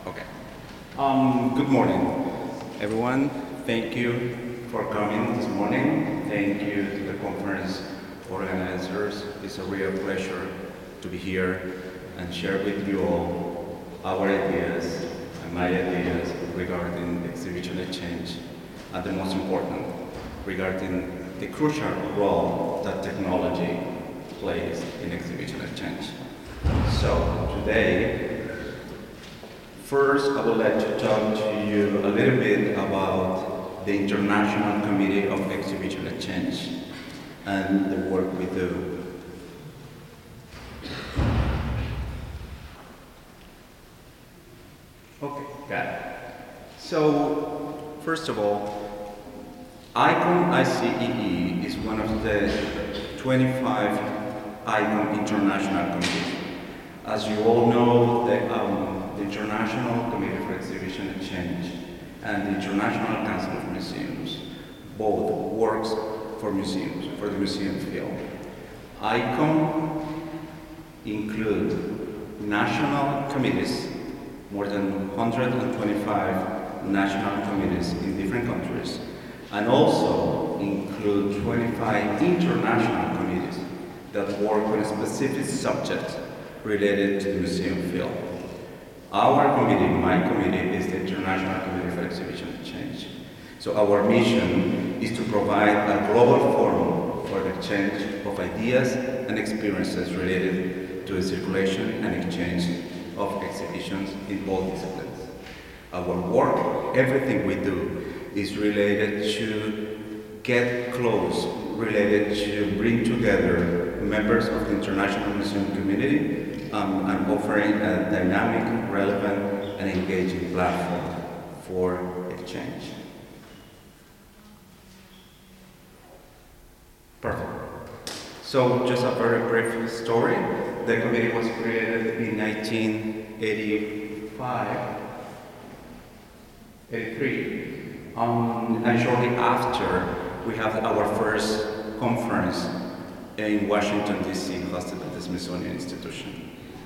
Okay. Good morning, everyone. Thank you for coming this morning. Thank you to the conference organizers. It's a real pleasure to be here and share with you all our ideas and my ideas regarding exhibition exchange, and the most important, regarding the crucial role that technology plays in exhibition exchange. So today, first I would like to talk to you a little bit about the International Committee of Exhibition Exchange and the work we do. Okay, got it. So, first of all, ICOM ICEE is one of the 25 ICOM international committees. As you all know, the International Committee for Exhibition Exchange and the International Council of Museums both works for museums, for the museum field. ICOM include national committees, more than 125 national committees in different countries, and also include 25 international committees that work on a specific subject related to the museum field. Our committee, my committee, is the International Committee for Exhibition Exchange. So our mission is to provide a global forum for the exchange of ideas and experiences related to the circulation and exchange of exhibitions in all disciplines. Our work, everything we do, is related to get close, related to bring together members of the international museum community and offering a dynamic, relevant, and engaging platform for exchange. Perfect. So just a very brief story. The committee was created in 1983. And shortly after, we have our first conference in Washington, D.C., hosted at the Smithsonian Institution.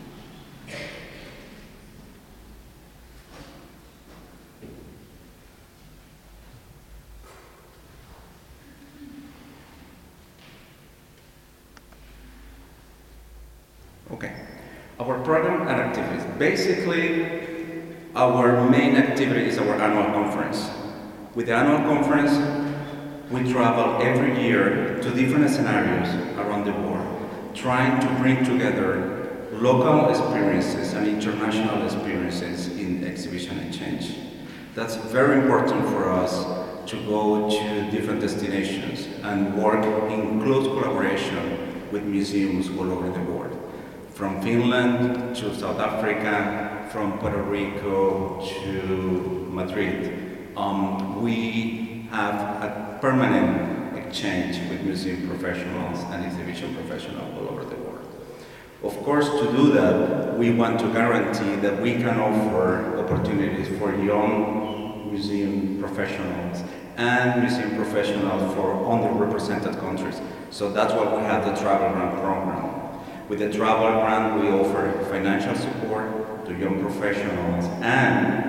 Okay, our program and activities. Basically, our main activity is our annual conference. With the annual conference, we travel every year to different scenarios around the world, trying to bring together local experiences and international experiences in exhibition exchange. That's very important for us to go to different destinations and work in close collaboration with museums all over the world. From Finland to South Africa, from Puerto Rico to Madrid. We have a permanent exchange with museum professionals and exhibition professionals all over the world. Of course, to do that, we want to guarantee that we can offer opportunities for young museum professionals and museum professionals for underrepresented countries. So that's why we have the Travel Grant program. With the Travel Grant, we offer financial support to young professionals and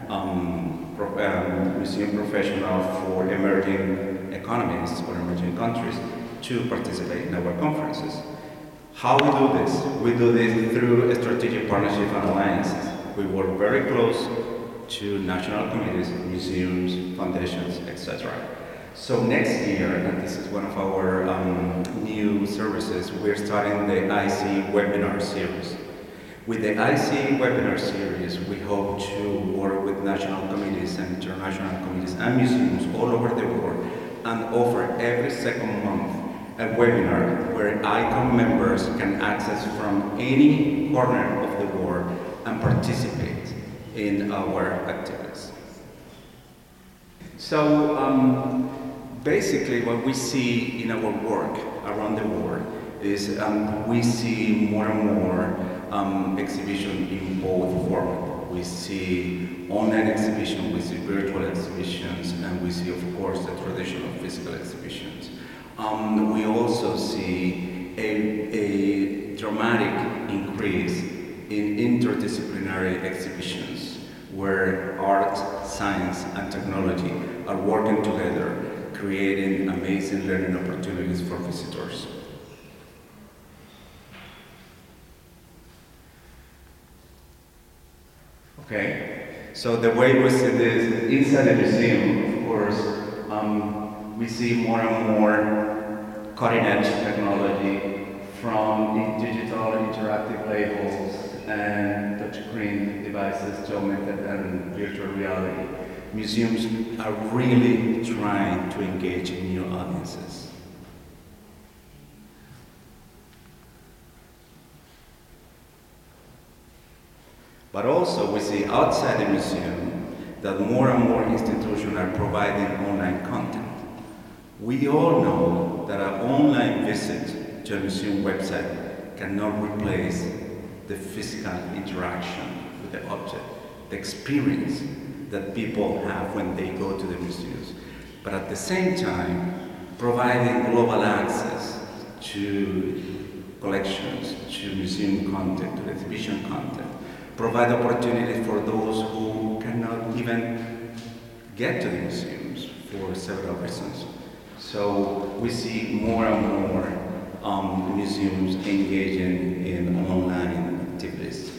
museum professionals for emerging economies or emerging countries to participate in our conferences. How we do this? We do this through strategic partnership and alliances. We work very close to national committees, museums, foundations, etc. So next year, and this is one of our new services, we're starting the IC webinar series. With the IC webinar series, we hope to work with national committees and international committees and museums all over the world and offer every second month a webinar where ICOM members can access from any corner of the world and participate in our activities. So basically what we see in our work around the world is we see more and more exhibition in both formats. We see online exhibition, we see virtual exhibitions, and we see, of course, the traditional physical exhibitions. We also see a dramatic increase in interdisciplinary exhibitions, where art, science, and technology are working together, creating amazing learning opportunities for visitors. Okay, so the way we see this inside the museum, of course, we see more and more cutting-edge technology from digital interactive labels and touchscreen devices to augmented and virtual reality. Museums are really trying to engage new audiences. But also we see outside the museum that more and more institutions are providing online content. We all know that an online visit to a museum website cannot replace the physical interaction with the object, the experience that people have when they go to the museums. But at the same time, providing global access to collections, to museum content, to exhibition content, provide opportunities for those who cannot even get to the museums for several reasons. So we see more and more museums engaging in online activities.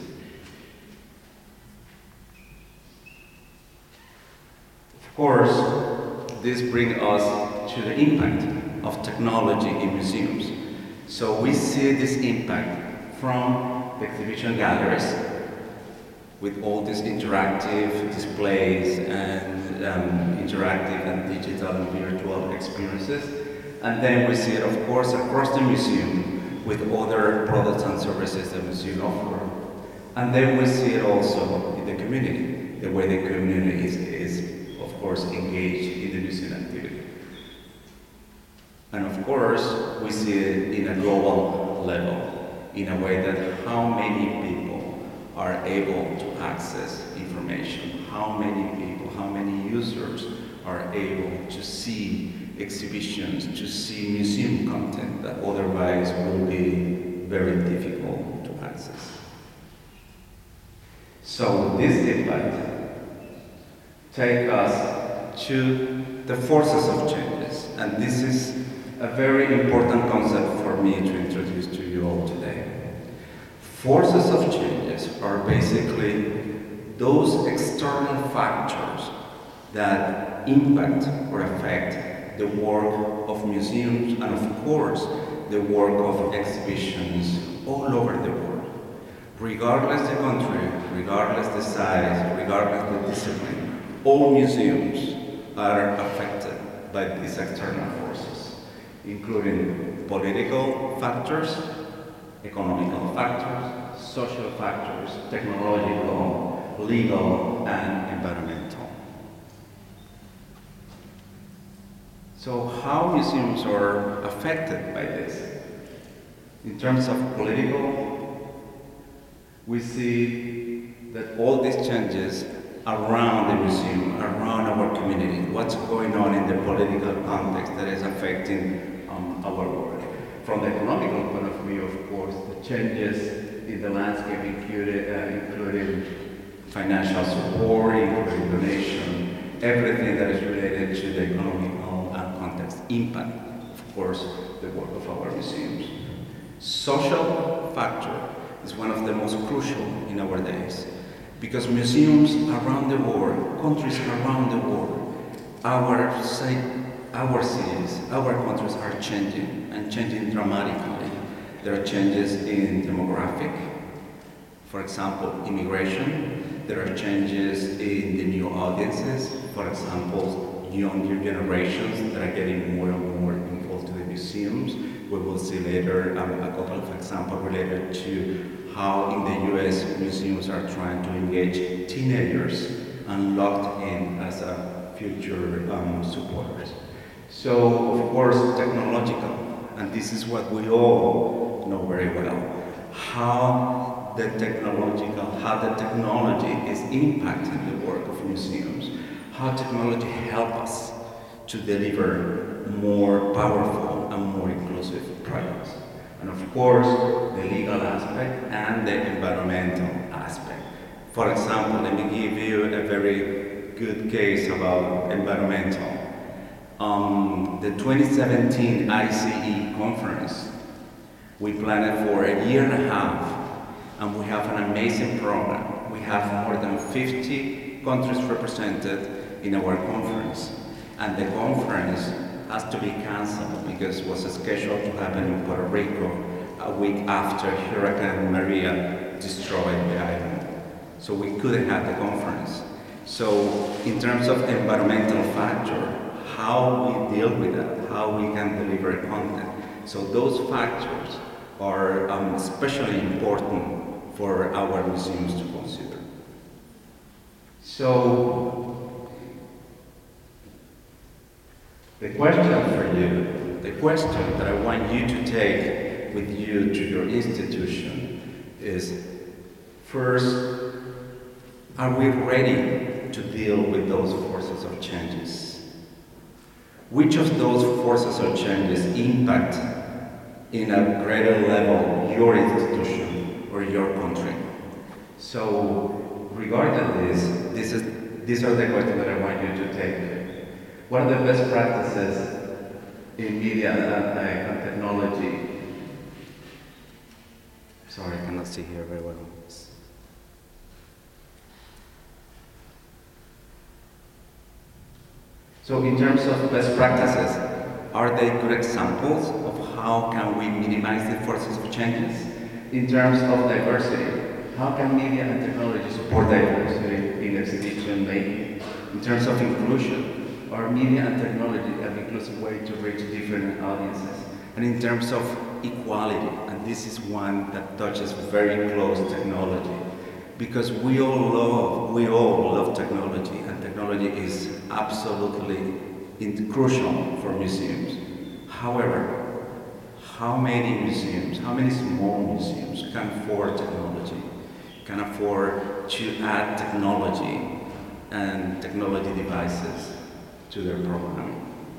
Of course, this brings us to the impact of technology in museums. So we see this impact from the exhibition galleries, with all these interactive displays and interactive and digital and virtual experiences. And then we see it, of course, across the museum with other products and services the museum offers. And then we see it also in the community, the way the community is of course, engaged in the museum activity. And of course, we see it in a global level, in a way that how many people are able to access information, how many people, how many users are able to see exhibitions, to see museum content that otherwise will be very difficult to access. So this impact takes us to the forces of changes, and this is a very important concept for me to introduce to you all today. Forces of changes are basically those external factors that impact or affect the work of museums and, of course, the work of exhibitions all over the world. Regardless the country, regardless the size, regardless the discipline, all museums are affected by these external forces, including political factors, economical factors, social factors, technological, legal, and environmental. So how museums are affected by this? In terms of political, we see that all these changes around the museum, around our community, what's going on in the political context that is affecting our work. From the economical point of view, of course, the changes in the landscape including financial support, including donation, everything that is related to the economical context impact, of course, the work of our museums. Social factor is one of the most crucial in our days, because museums around the world, countries around the world, our cities, our countries are changing, and changing dramatically. There are changes in demographic, for example, immigration. There are changes in the new audiences, for example, younger generations that are getting more and more involved to the museums. We will see later a couple of examples related to how in the US museums are trying to engage teenagers and locked in as a future supporters. So, of course, technological, and this is what we all know very well, how the technology is impacting the work of museums, how technology helps us to deliver more powerful and more inclusive projects. And of course, the legal aspect and the environmental aspect. For example, let me give you a very good case about environmental. The 2017 ICE conference, we planned for a year and a half, and we have an amazing program. We have more than 50 countries represented in our conference, and the conference has to be cancelled because it was scheduled to happen in Puerto Rico a week after Hurricane Maria destroyed the island. So we couldn't have the conference. So in terms of environmental factor, how we deal with that, how we can deliver content. So those factors are especially important for our museums to consider. So the question for you, the question that I want you to take with you to your institution is, first, are we ready to deal with those forces of changes? Which of those forces of changes impact in a greater level your institution or your country? So regarding this, these are the questions that I want you to take. What are the best practices in media and technology? Sorry, I cannot see here very well. So in terms of best practices, are they good examples of how can we minimize the forces of changes? In terms of diversity, how can media and technology support diversity in exhibition making? In terms of inclusion, are media and technology an inclusive way to reach different audiences? And in terms of equality, and this is one that touches very close technology, because we all love technology, and technology is absolutely crucial for museums. However, how many museums, how many small museums can afford technology, can afford to add technology and technology devices to their programming?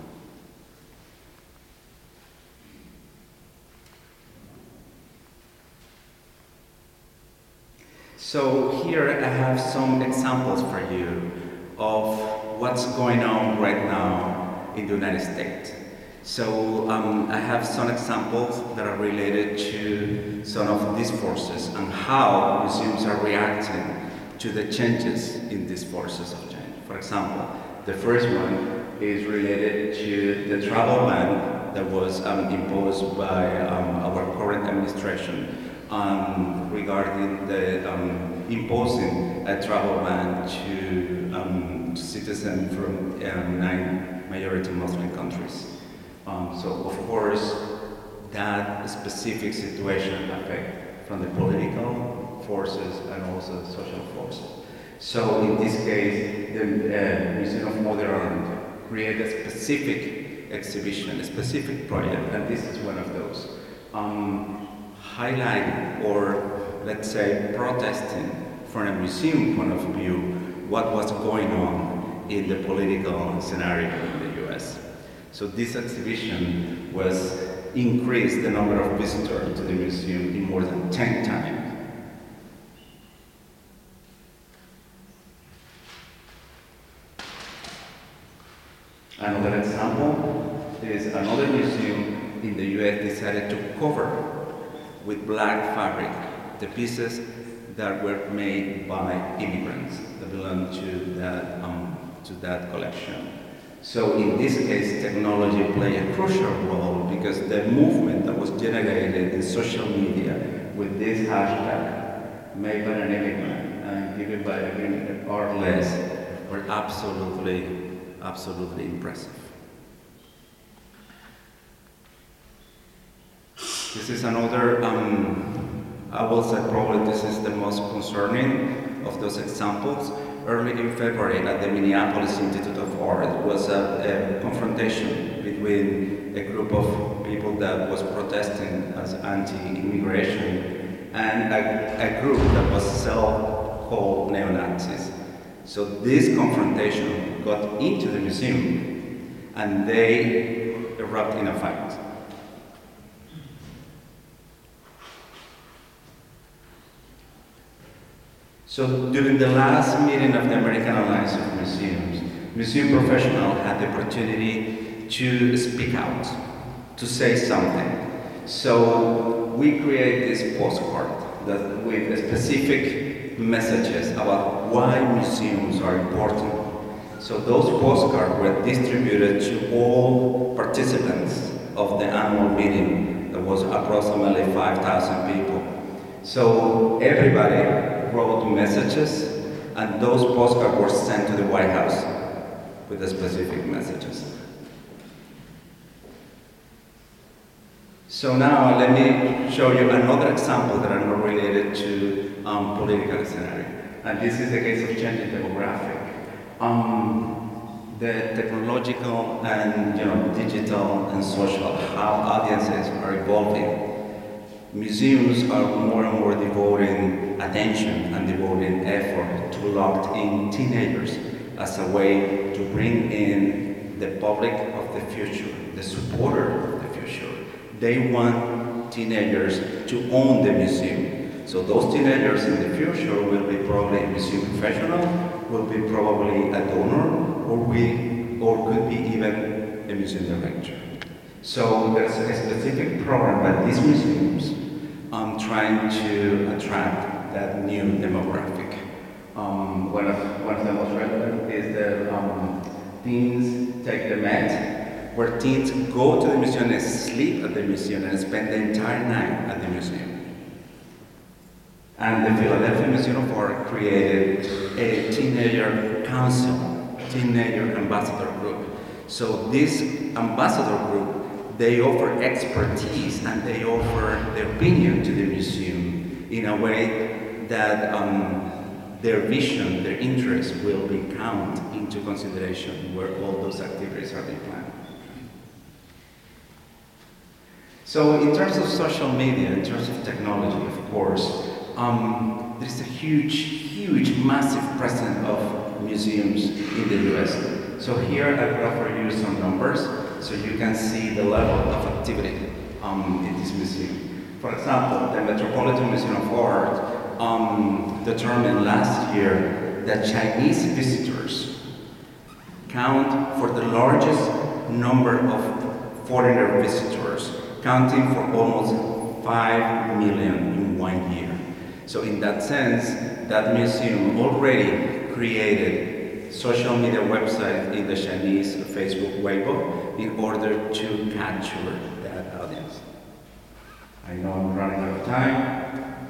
So here I have some examples for you of what's going on right now in the United States. So I have some examples that are related to some of these forces and how museums are reacting to the changes in these forces of change. For example, the first one is related to the travel ban that was imposed by our current administration regarding the imposing a travel ban to citizens from 9 majority Muslim countries. So of course, that specific situation affects from the political forces and also the social forces. So in this case, the Museum of Modern Art created a specific exhibition, a specific project, and this is one of those. Highlighting, or let's say protesting from a museum point of view, what was going on in the political scenario in the US. So this exhibition was increased the number of visitors to the museum in more than 10 times. Another example is another museum in the US decided to cover with black fabric the pieces that were made by immigrants that belong to that collection. So in this case, technology played a crucial role because the movement that was generated in social media with this hashtag, made by an immigrant and given by an artless, were absolutely impressive. This is another, I will say probably this is the most concerning of those examples. Early in February at the Minneapolis Institute of Art was a confrontation between a group of people that was protesting as anti-immigration and a group that was self-called neo-Nazis. So this confrontation got into the museum and they erupted in a fight. So during the last meeting of the American Alliance, kinds of museums, museum professionals had the opportunity to speak out, to say something. So we create this postcard that with specific messages about why museums are important. So those postcards were distributed to all participants of the annual meeting. There was approximately 5,000 people. So everybody wrote messages, and those postcards were sent to the White House with the specific messages. So now let me show you another example that are not related to political scenario. And this is the case of changing demographic. The technological and digital and social, how audiences are evolving. Museums are more and more devoting attention and devoting effort to locked-in teenagers as a way to bring in the public of the future, the supporter of the future. They want teenagers to own the museum. So those teenagers in the future will be probably a museum professional, will be probably a donor, or could be even a museum director. So there's a specific program by these museums trying to attract that new demographic. One of the most relevant is the Teens Take the Met, where teens go to the museum and sleep at the museum and spend the entire night at the museum. And the Philadelphia Museum of Art created a teenager council, teenager ambassador group. So this ambassador group, they offer expertise and they offer their opinion to the museum in a way that their vision, their interests will be counted into consideration where all those activities are being planned. So in terms of social media, in terms of technology, of course, there's a huge, massive presence of museums in the US. So here I will offer you some numbers so you can see the level of activity in this museum. For example, the Metropolitan Museum of Art determined last year that Chinese visitors count for the largest number of foreigner visitors, counting for almost 5 million in 1 year. So in that sense, that museum already created social media website in the Chinese Facebook Weibo in order to capture that audience. I know I'm running out of time.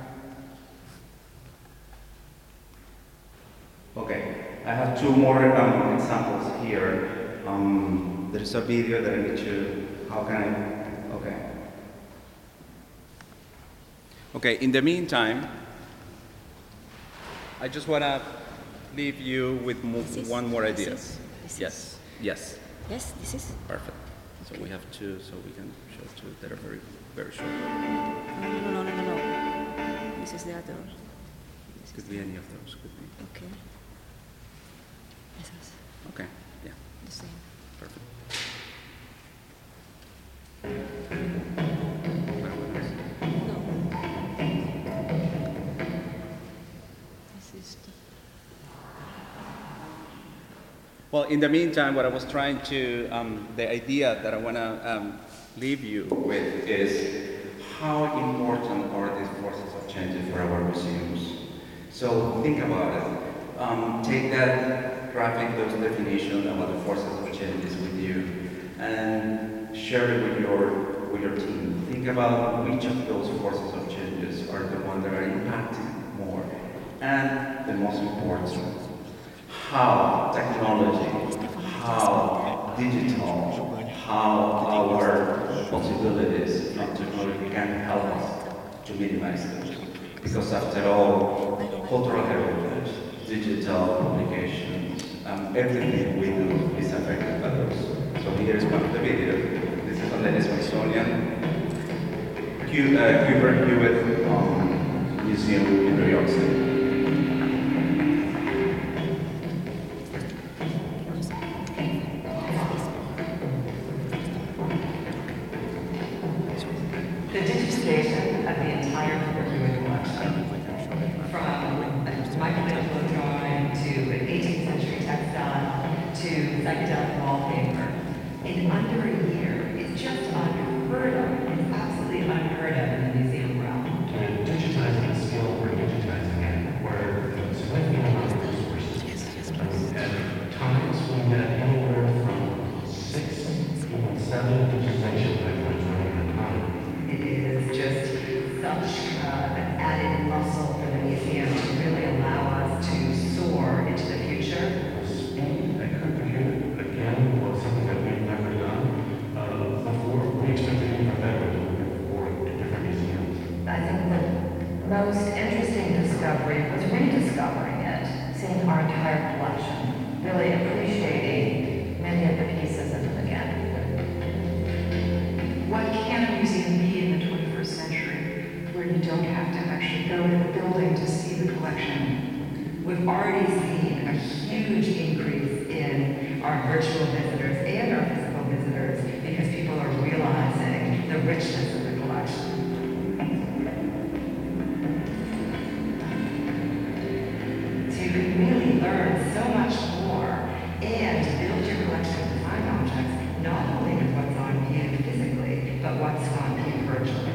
Okay, I have two more examples here. There is a video that I need to, how can I, okay. Okay, in the meantime, I just want to leave you with one more idea. This Yes. Yes, this is? Perfect. So Okay. we have two, so we can show two that are very, very short. No. This is the other. Could be any of those, could be. Okay. This is Okay, yeah, the same. perfect. No. This is the... Well, in the meantime, what I was trying to, the idea that I want to leave you with is how important are these forces of change for our museums? So think about it. Take that graphic, those definitions about the forces of changes with you, and share it with your team. Think about which of those forces of changes are the ones that are impacting more, and the most important, how technology, how digital, how our possibilities from technology can help us to minimize them. Because after all, cultural heritage, digital publications, everything we do is affected by those. So here is one of the videos. This is from the Smithsonian Hubert Hewitt Museum in New York City. The digitization of the entire Hubert Hewitt collection, from a Michelangelo drawing to an 18th century in under a year is just unheard of. It's absolutely unheard of in the museum realm. And digitizing the skill, we're digitizing it, where it's living on our resources. And at times we get anywhere from 6, even 7 digitization pipelines running at a time. It is just such an added muscle for the museum to really allow us to soar into the future. The speed at Cooper Hewitt, again, was something that we've never done before. We expected even better as we move forward to different museums. I think the most interesting discovery was rediscovering it, seeing our entire collection, really appreciating many of the pieces of it again. What can a museum be in the 21st century where you don't have to actually go to the building to see the collection? We've already seen a huge increase in our virtual visitors and our physical visitors because people are realizing the richness of the collection. So you can really learn so much more and build your collection of fine objects, not only with what's on view physically, but what's on view virtually.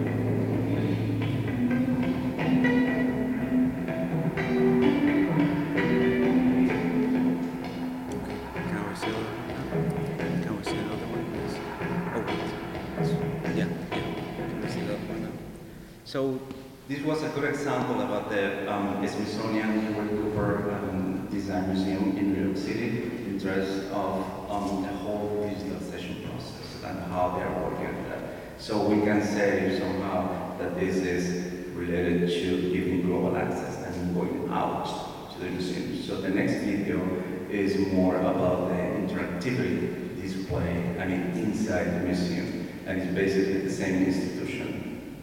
Can we see the other one, please? Oh, wait. Yeah. Can we see the other one now? So this was a good example about the Smithsonian Vancouver Design Museum in New York City, in terms of the whole digitalization process and how they are working on that. So we can say somehow that this is related to giving global access and going out to the museum. So the next video is more about the interactivity display, inside the museum, and it's basically the same institution.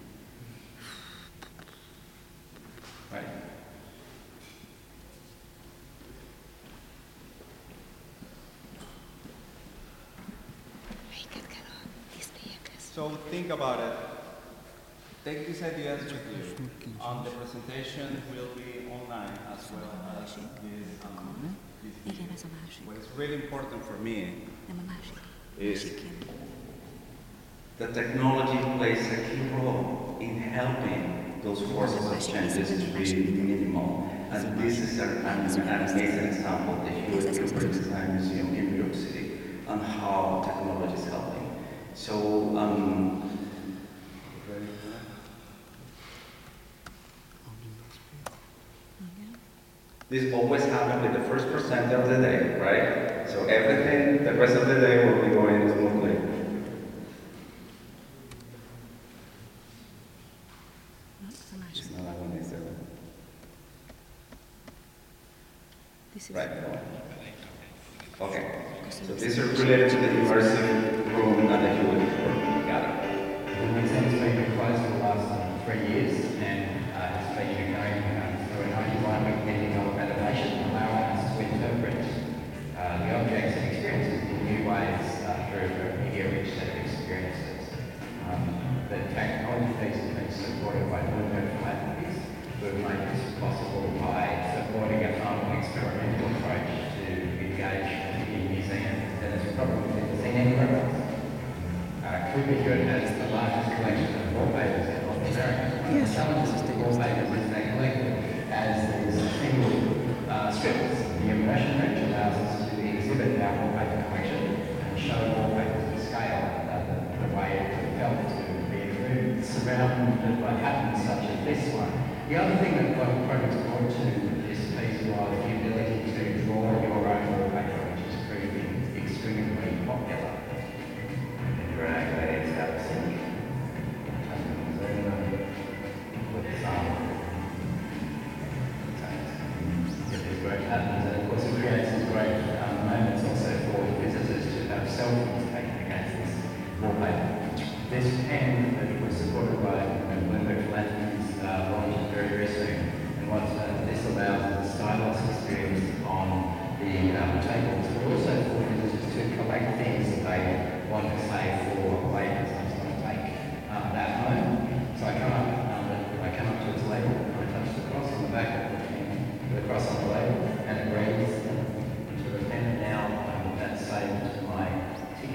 Right. So think about it. Take these ideas with you. The presentation will be online as well as this Igen, ez a másik. What is really important for me Nem a másik. is Másik ilyen. that technology plays a key role in helping those forces of changes to be minimal. And this is an amazing example, the Hewitt Cooper Design Museum in New York City, on how technology is helping. So, Igen. this always happens with the first percent of the day, right? So everything, the rest of the day will be going smoothly. Ez a másik. It's not that one, is it? This is Right. Okay. So these are related to the immersive room and the Hewitt Cooper. Got it. The museum's been closed for the last 3 years and has been going through a 91-week meeting of renovation, allowing us to interpret the objects and experiences in new ways through a media-rich set of experiences. The technology piece has been supported by Bloomberg Philanthropies, who have made this possible by supporting a far more experimental approach to engage in museums than has probably been seen anywhere else. Cooper Hewitt has the largest collection of wallpapers in North America. The challenge is the wallpapers is they collected as these single strips. The immersion range allows us to exhibit our wallpaper collection and show wallpapers to scale the way it felt to be in a room surrounded by patterns such as this one. The other thing that the project brought to this piece was the ability to draw your own wallpaper, which is proving extremely popular. Drag that is out of sync. Put this on. Get these great patterns, and of course it creates these great moments also for visitors to have selfies taken against this wallpaper. This pen that was supported by Bloomberg Philanthropies launched very, very soon. And what this allows is a stylus experience on the tables, but also for visitors to collect things that they want to save for later. So I just want to take that home. So I come up to its label, and I touch the cross on the back of the pen, the cross on the label, and it reads into the pen. And now that's saved to my ticket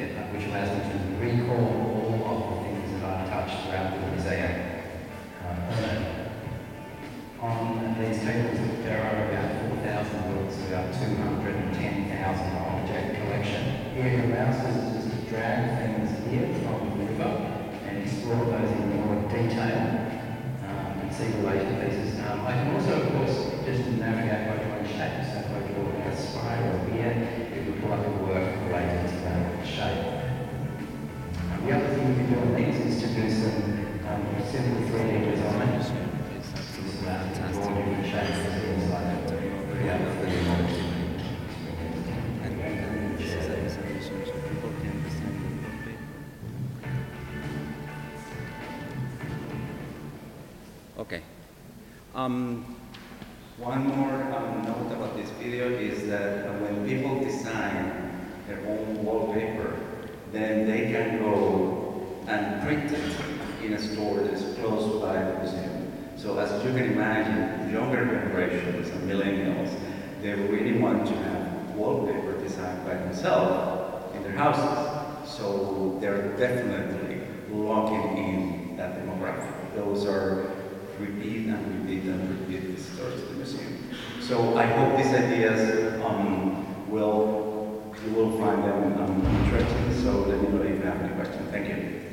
One more note about this video is that when people design their own wallpaper, then they can go and print it in a store that's close by the museum. So as you can imagine, younger generations and millennials, they really want to have wallpaper designed by themselves in their houses. So they're definitely locking in that demographic. Those are repeat and repeat and repeat visitors to the museum. So I hope these ideas you will find them interesting. So let me know if you have any questions. Thank you.